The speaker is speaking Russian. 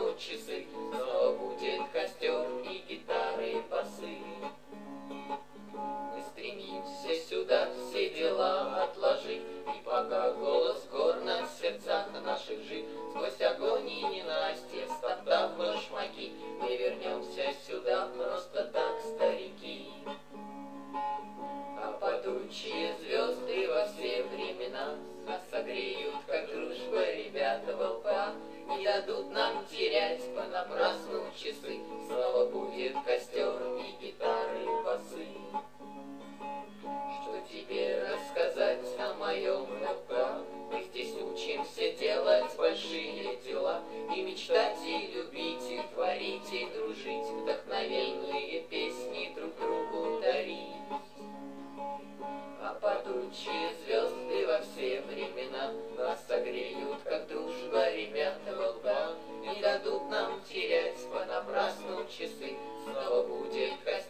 понапрасну часы, снова будет костер и гитары, и басы. Мы стремимся сюда все дела отложить, и пока голос гор на сердцах наших жив, сквозь огонь и ненастье, стоптав башмаки, мы вернемся сюда просто так, старики. А падучие звезды во все времена нас согреют, как дружба, ребята, волпа, не дадут нам терять понапрасну часы, снова будет костер и гитары, и басы. Что тебе рассказать о моем ЛК? Мы здесь учимся делать большие дела, и мечтать, и любить, и творить, и дружить, вдохновенные песни друг другу дарить. А падучие звезды во все времена нас согреют, как дружба, ребята, волга, не дадут нам терять понапрасну часы, снова будет костер